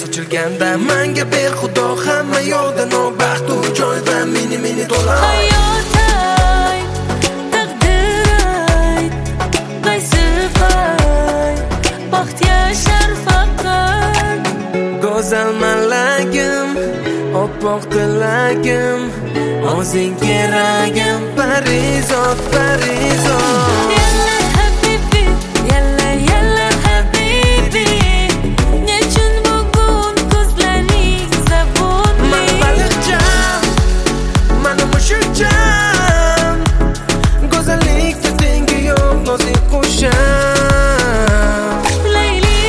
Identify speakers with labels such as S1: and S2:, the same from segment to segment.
S1: sochilganda menga ber xudo hamma yoqda nobaxt u joyda meni to'lar
S2: hayotay taqdiray qaysi pay baxt yashar faqat
S1: go'zal malagim oppoq tilagim o'zing keragim parizod
S2: yalla habibi yalla habibi nechun bugun ko'zlaring zabonli
S1: man baliqcham mana mushukcham go'zallikda tengi yo'q nozik qusham
S2: Layli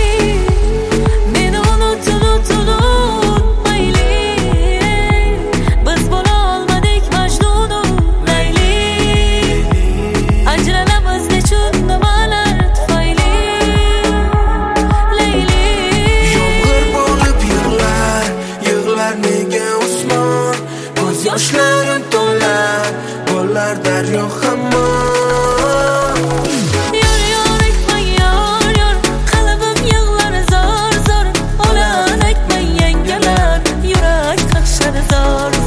S2: meni unutun mayli biz bo'la olmadik Majnunu Layli ajralamiz nechun nimalar tufayli Layli
S1: yomg'ir bo'lib yig'lar nega Usmon ko'z yoshlarim to'lar bo'lar daryo hamon
S2: yor aytmang yor qalbim yig'lar zor o'lan aytmang yangalar yurak qaqshar zor